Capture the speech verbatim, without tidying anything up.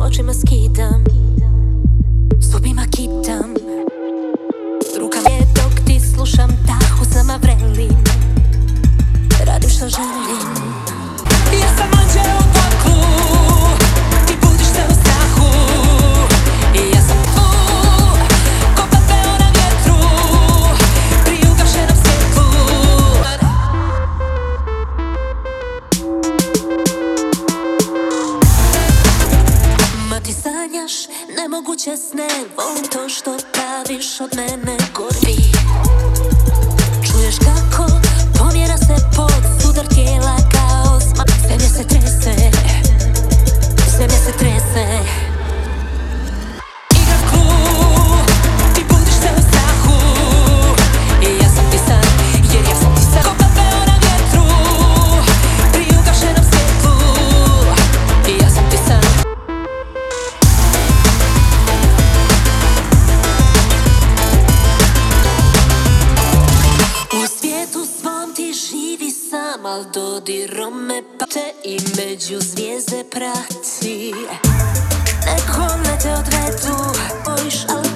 očima skidam, zubima kitam, ruka je dok ti slušam, dah usnama vrelim, radim što želim. Ja sam anđeo u paklu, ti budiš se u strahu, i ja sam tu, ko pepeo na vjetru, pri ugašenom svjetlu. Ma ti sanjaš nemoguće sne, volim to što praviš od mene gorbi. Čuješ kako pomjera se pod sudar tijela kao smak. Zemlja se trese, zemlja se trese. Igram klub, ti budiš se u strahu, i ja sam ti san, jer ja sam ti san. Ko pepeo na vjetru, pri ugašenom svjetlu, i ja sam ti san. Al dodirom me pate i među zvijezde prati. Neko ne te odvedu, bojiš, ali